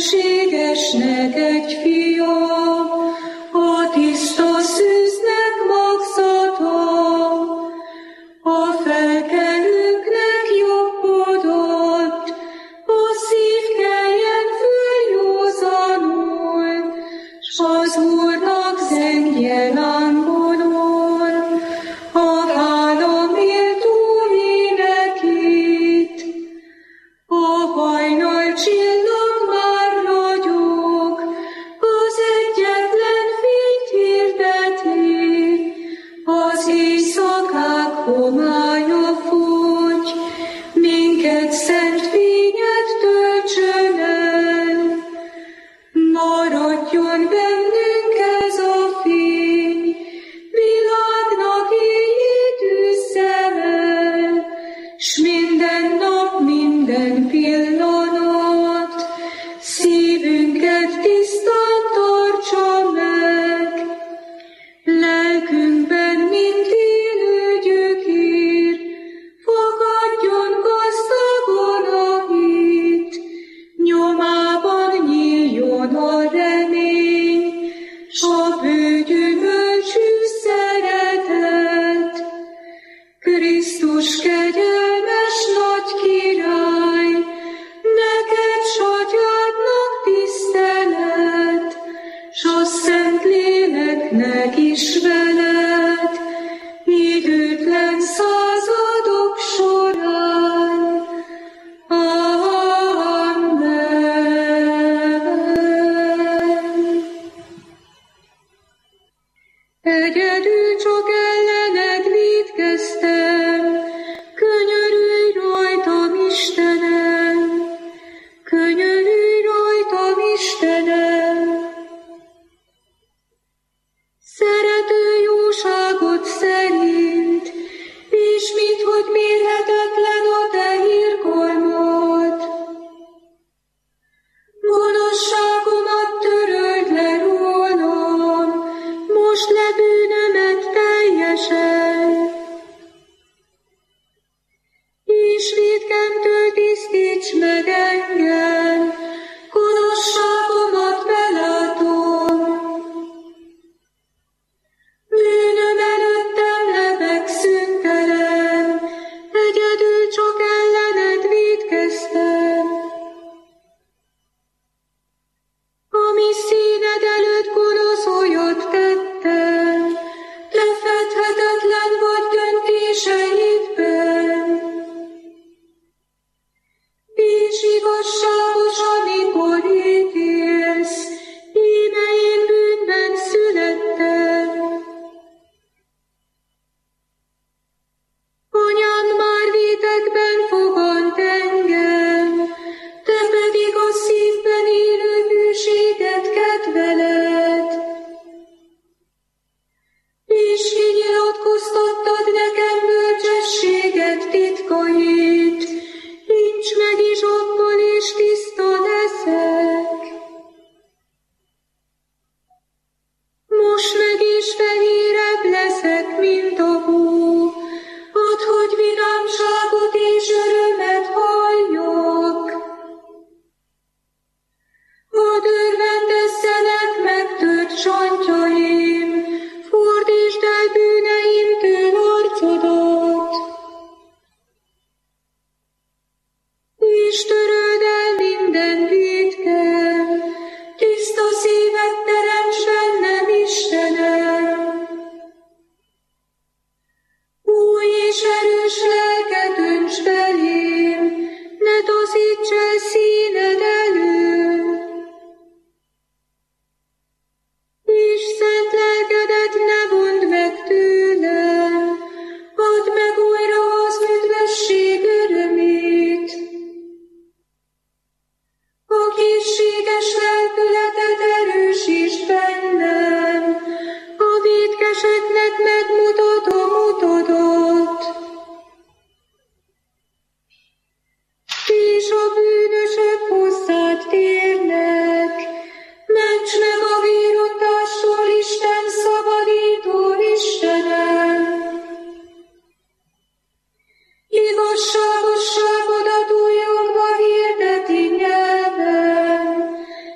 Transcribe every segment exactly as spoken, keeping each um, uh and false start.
hűségesnek egy fia, a tiszta szűznek magzata, a felkelőknek jobbodott, a szív keljen föl józanul, s az Úrnak zengje lángolon, a hála méltó énekét. A hajnal csillag már ragyog, az egyetlen fényt hirdeti, az éjszakák homály fogy, minket szent fényed töltsön el. Maradjon bennünk ez a fény, világnak éjjét üsszel el, s minden nap, minden pillanat szívünket tisztán tartsa meg. Lelkünkben, mint élő gyökér, fogadjon gazdagon a hit, nyomában nyíljon a remény, s a bő gyümölcsű szeretet. Krisztus kegyelmes nagy király, neked s atyádnak tisztelet, s a Szent Léleknek is veled, időtlen századok során. Amen. Egyedül csak ellened vétkeztem, könyörülj rajtam, Istenem, könyörülj rajtam, Istenem. Szerető jóságot szerint, és minthogy mérhetetlen a te irgalmad. Gonoszságomat töröld le rólam, most le bűnömet teljesen, és vétkemtől tisztíts meg engem, gonoszságomat belátom. Bűnöm előttem lebeg szüntelen, egyedül csak ellened vétkeztem. Ami színed előtt gonosz olyat tettem, lefedhetetlen vagy döntéseidben. És igazságos, amikor ítélsz, íme én bűnben születtem. Anyám már vétekben fogant engem, te pedig a szívben élő hűséget kedveled. És kinyilatkoztattad nekem bölcsességet titkait, nincs meg is abból, és tiszta leszek. Most meg is fehérebb leszek, mint a hó, add, hogy vidámságot és örömet halljak. Hadd örvendezzenek megtört csontjaim, fordítsd el bűneimtől arcodat, és töröld el minden vétkem, tiszta szívet teremts bennem, Istenem. Új és erős lelket önts belém, ne taszíts el színed elől, és szent lelkedet ne vondd meg tőlem, add meg újra az üdvösség örömét. A készséges lelkületet erősítsd bennem, a vétkeseknek megmutatom utadat, és a bűnösök hozzád térnek. Ments meg a vérontásról, Isten szabadító Istenem! Igazságosságodat újongva hirdeti nyelvem,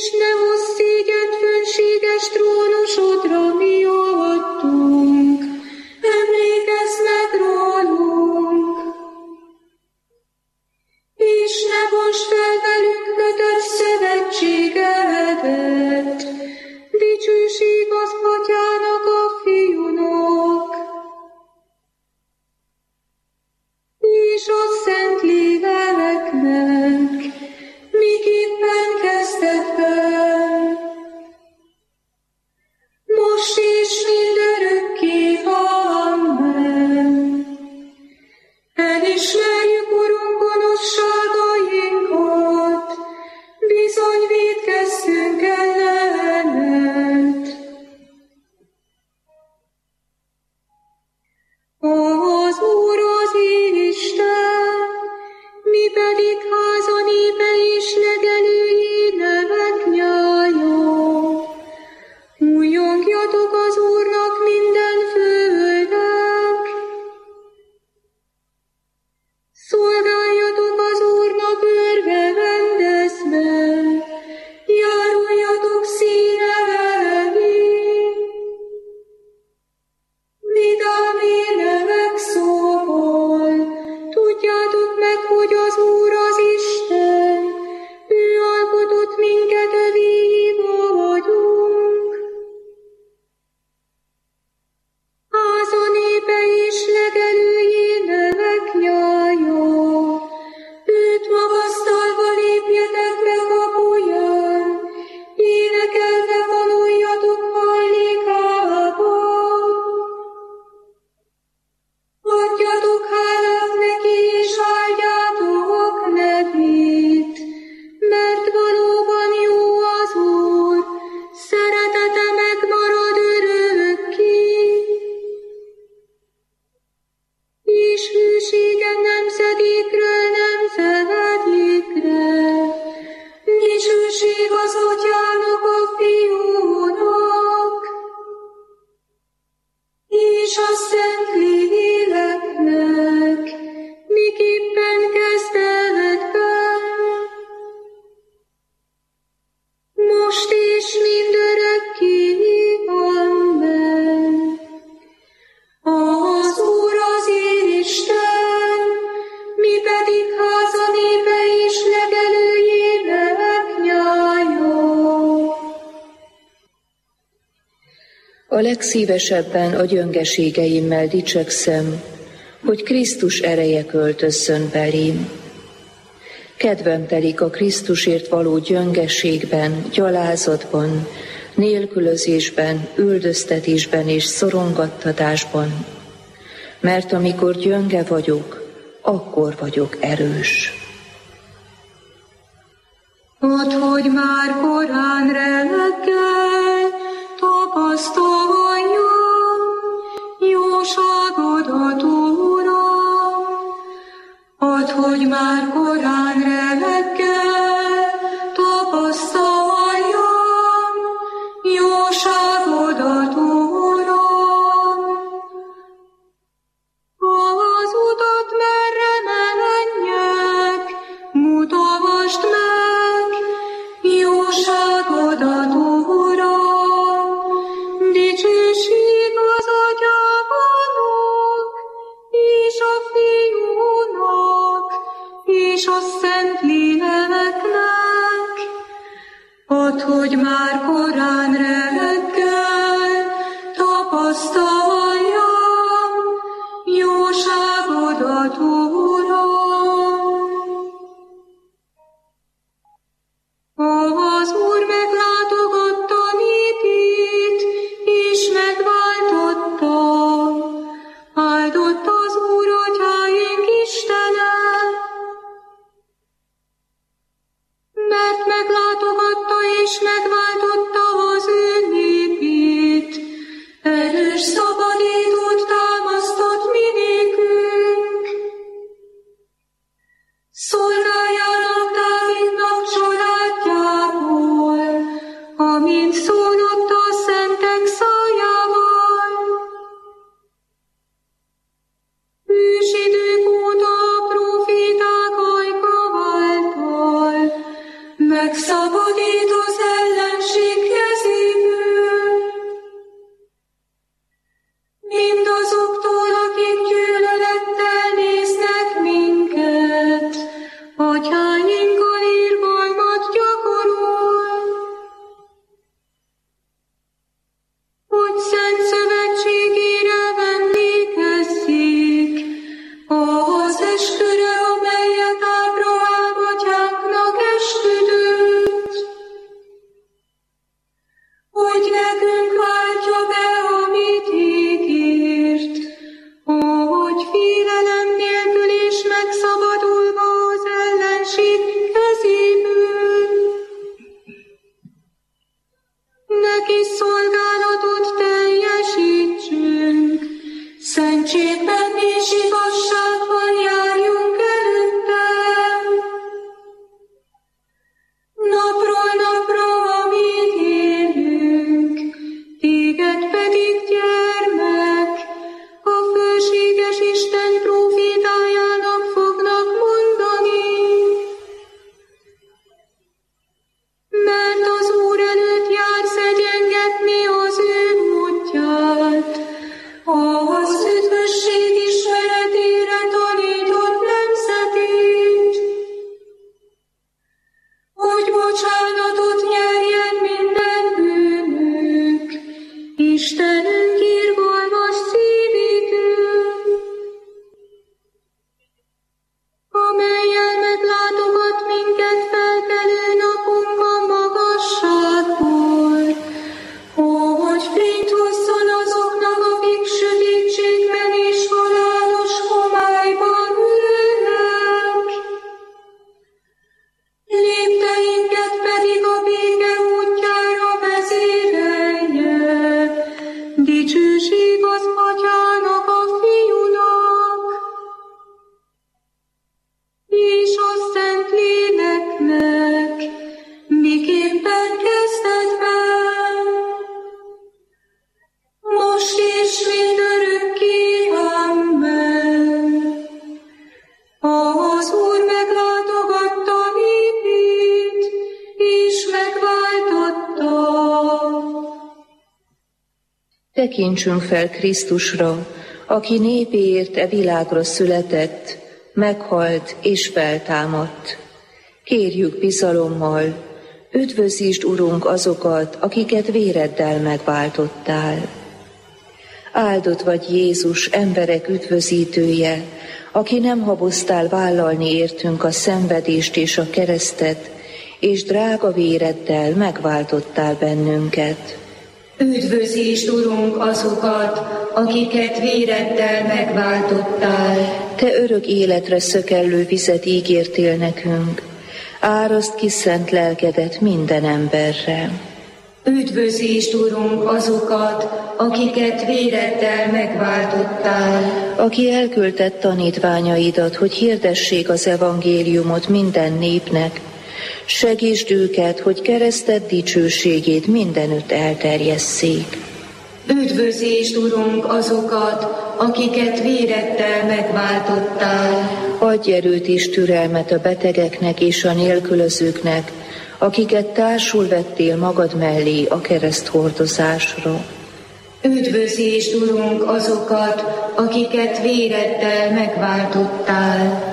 és ne hozz szégyent fönséges trónusodra mi alattunk, emlékezz meg rólunk. És ne bontsd fel velünk kötött szövetségedet, dicsőség az Atyának, a Fiúnak, és a Szentléleknek, miképpen kezdetben, most és mindörökké. Amen. Elismerjük, Urunk, gonoszságainkat, bizony vétkeztünk ellened. Az Úr az Isten, mi pedig háza népe és legelői nevek nyája. Újjongjatok az Úrnak minden földnek, szolgáljatok az Úrnak örvendezve, járuljatok színe elé. Vidám énevek szóval, tudjátok meg, hogy az Úr az Isten, ő alkotott minket, övéiva vagyunk. Háza népe és legelői nevek nyája, őt magasztalva lépjetek be kapuján, énekelve vonuljatok hajlékába. Adjatok hálát neki, és áldjátok nevét, mert valóban jó az Úr, szeretete megmarad örökké, és hűsége nemzedékről nemzedékre. Dicsőség az Atyának, a Fiúnak, és a Szentléleknek, miképpen kezdetben, most és mindörökké. Amen. Az Úr az Isten, mi pedig háza népe és legelői nevek nyája. A legszívesebben a gyöngeségeimmel dicsekszem, hogy Krisztus ereje költözzön belém. Kedvem telik a Krisztusért való gyöngeségben, gyalázatban, nélkülözésben, üldöztetésben és szorongattatásban, mert amikor gyönge vagyok, akkor vagyok erős. Ott, hogy már korán reggel tapasztaljam jóságodat, Uram. Ott, hogy már korán reggel tapasztaljam jóságodat, Uram. Az utat merre menjek, mutasd meg jóságodat, Uram. Dicsőség az Atyának, és a Fiúnak, és a Szentléleknek. Ott, hogy már korán reggel tapasztaljam jóságodat, Uram. Az Úr meglátogatta népét, és megváltotta. Áldott az Úr, Atyáink Istene, mert meglátogatta és megváltotta az ő népét. Erős szabadítót támasztott mi nékünk. Szolgáljának Dávidnak családjából, amint szólott a szentek szájával. Ősidők óta a proféták ajka által megszabadít az és szolgálatot teljesítsünk. Szentségben és igazságban járjunk előttem. Napról napra, amíg élünk, téged pedig, gyermek, a fölséges Isten prófétájának fognak mondani. Mert az Úr előtt jársz egyengetni az ő módját, az üdvösség ismeretére tanított nemzetét, hogy bocsánatot nyerjen minden bűnük, Istenünk irgalmas szívítőn, amellyel meglátogat minket felkelő napunkban magasságból, hogy fényt hozzon azoknak, akik sötétségben és halálos homályban ülnek. Lépteinket pedig a béke útjára vezérelje. Dicsőség az Atyának, a Fiúnak, és a Szentléleknek, miképpen kezdetben, most és mindörökké. Amen. Az Úr meglátogatta népét, és megváltotta. Tekintsünk fel Krisztusra, aki népéért e világra született, meghalt és feltámadt. Kérjük bizalommal, üdvözítsd, Urunk, azokat, akiket véreddel megváltottál. Áldott vagy Jézus, emberek üdvözítője, aki nem haboztál vállalni értünk a szenvedést és a keresztet, és drága véreddel megváltottál bennünket. Üdvözítsd, Urunk, azokat, akiket véreddel megváltottál. Te örök életre szökellő vizet ígértél nekünk, áraszt ki szent lelkedet minden emberre. Üdvözítsd, Urunk, azokat, akiket véreddel megváltottál. Aki elküldett tanítványaidat, hogy hirdessék az evangéliumot minden népnek, segítsd őket, hogy kereszted dicsőségét mindenütt elterjesszék. Üdvözítsd, Urunk, azokat, akiket véreddel megváltottál. Adj erőt és türelmet a betegeknek és a nélkülözőknek, akiket társul vettél magad mellé a kereszt hordozásra. Üdvözítsd, Urunk, azokat, akiket véreddel megváltottál.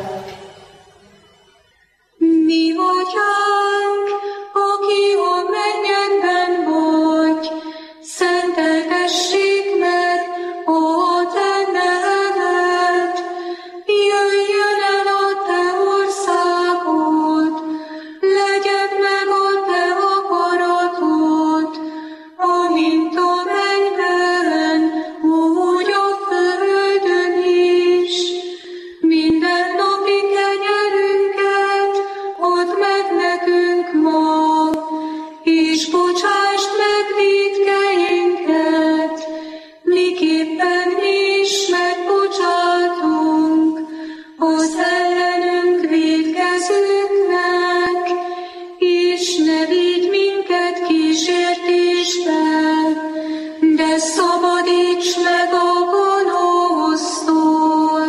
Mi Atyánk, aki a mennyekben vagy, szenteltessék meg a te neved. Jöjjön el a te országod, legyen meg a te akaratod, amint a mennyben, úgy a földön is. Minden napi kenyerünket add meg nekünk ma, és bocsásd meg vétkeinket, miképpen mi is megbocsátunk az ellenünk vétkezőknek, és ne vigy minket kísértésbe, de szabadíts meg a gonosztól.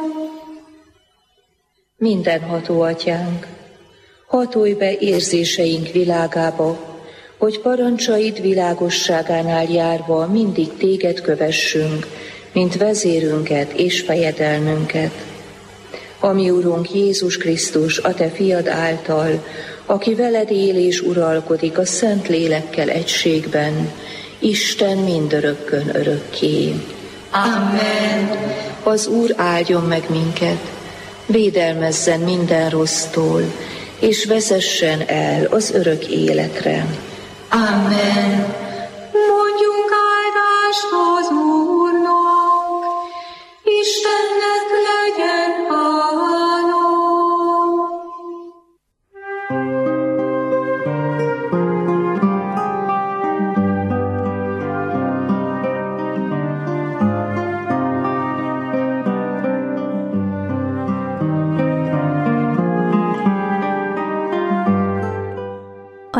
Mindenható Atyánk, hatolj be érzéseink világába, hogy parancsaid világosságánál járva mindig téged kövessünk, mint vezérünket és fejedelmünket. Ami Urunk Jézus Krisztus, a te fiad által, aki veled él és uralkodik a Szent Lélekkel egységben, Isten mindörökkön örökké. Amen. Az Úr áldjon meg minket, védelmezzen minden rossztól, és vezessen el az örök életre. Amen. Mondjunk áldást az Úrnak, Istennek legyen hála.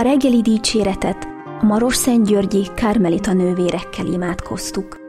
reggeli dicséretet a Marosszentgyörgyi Kármelita nővérekkel imádkoztuk.